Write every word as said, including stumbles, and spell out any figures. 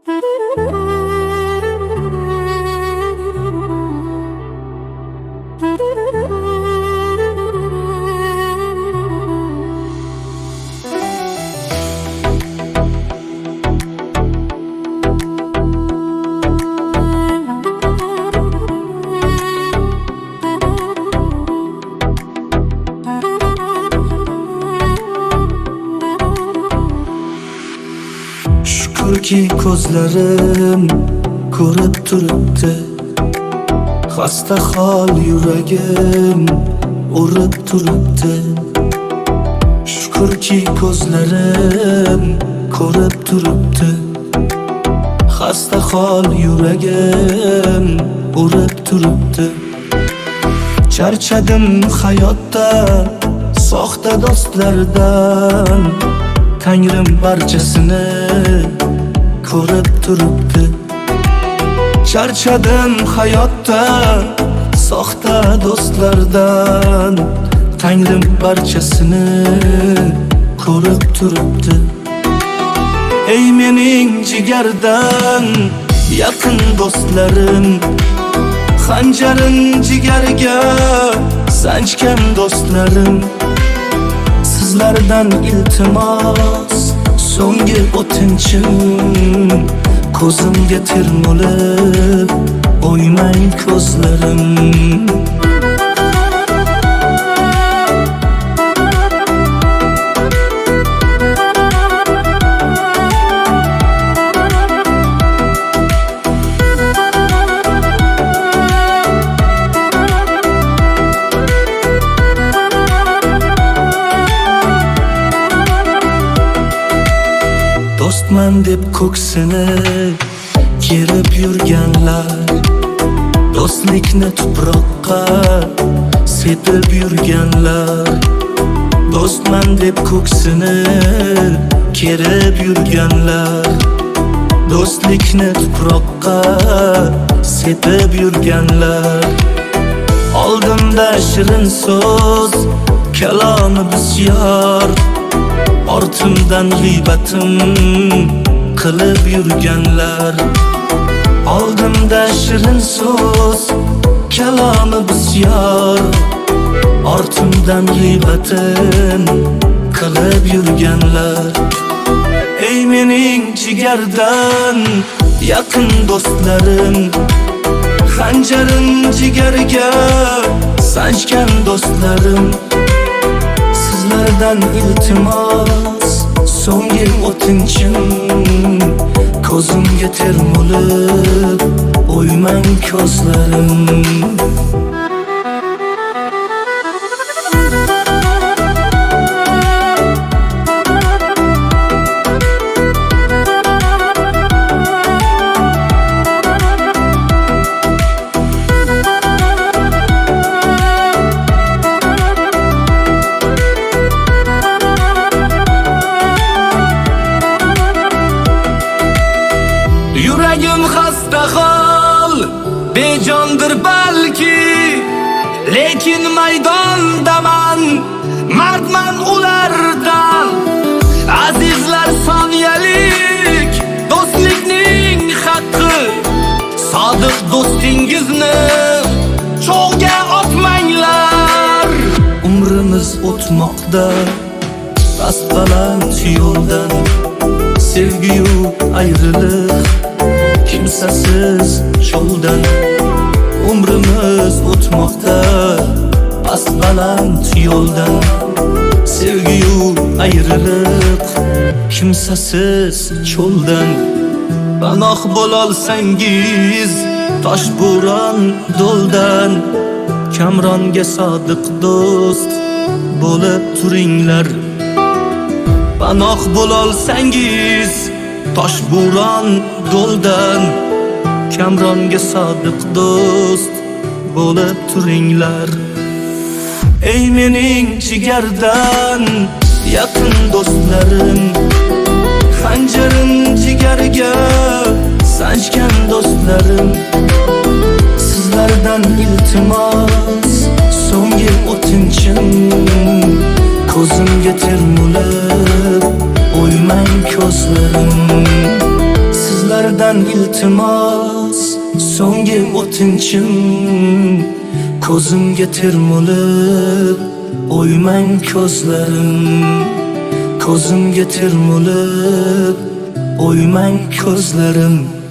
Shukrki ko'zlarim ko'rib turibdi, xasta hol yuragim urib turibdi. Shukrki ko'zlarim ko'rib turibdi, xasta hol yuragim urib turibdi. Charchadim hayotdan, soxta do'stlardan, Tangrim barchasini ko'rib turibdi. Charchadim hayotdan, soxta do'stlardan, Tangrim barchasini ko'rib turibdi. Ey mening jigardan yaqin do'stlarim, xanjarin jigarga sanchgan do'stlarim, sizlardan iltimos so'nggi o'tinchim, ko'zimga termulib o'ymang ko'zlarim. Do'stman deb ko'ksini kerib yurganlar, do'stlikni tuproqqa sepib yurganlar. Do'stman deb ko'ksini kerib yurganlar, do'stlikni tuproqqa sepib yurganlar. Oldimda shirin so'z, kalomi bisyor, ortimdan g'iybatim qilib yurganlar. Oldimda shirin so'z, kalomi bisyor, ortimdan g'iybatim qilib yurganlar. Ey mening jigardan yaqin do'stlarim, xanjarin jigarga sanchgan do'stlarim, sizlardan iltimos so'nggi o'tinchim, ko'zimga termulib o'ymang ko'zlarim. Yuragim xasta hol, bejondir balki, lekin maydondaman, mardman ulardan. Azizlar soniyalik, do'stlikning haqqi, sodiq do'stingizni cho'g'ga otmanglar. Umrimiz o'tmoqda past baland yo'ldan, sevgi-yu ayriliq kimsasiz cho'ldan. Umrimiz o'tmoqda past baland yo'ldan, sevgi-yu ayriliq kimsasiz cho'ldan. Panoh bo'lolsangiz toshbo'ron do'ldan, Kamronga sodiq do'st bo'lib turinglar. Panoh bo'lolsangiz toshbo'ron do'ldan, Kamronga sodiq do'st bo'lib turinglar. Ey mening jigardan yaqin do'stlarim, xanjarin jigarga sanchgan do'stlarim, sizlardan iltimos so'nggi o'tinchim, ko'zimga termulib o'ymang ko'zlarim. Sizlar sizlardan iltimos, so'nggi o'tinchim, ko'zimga termulib o'ymang ko'zlarim, ko'zimga termulib o'ymang ko'zlarim.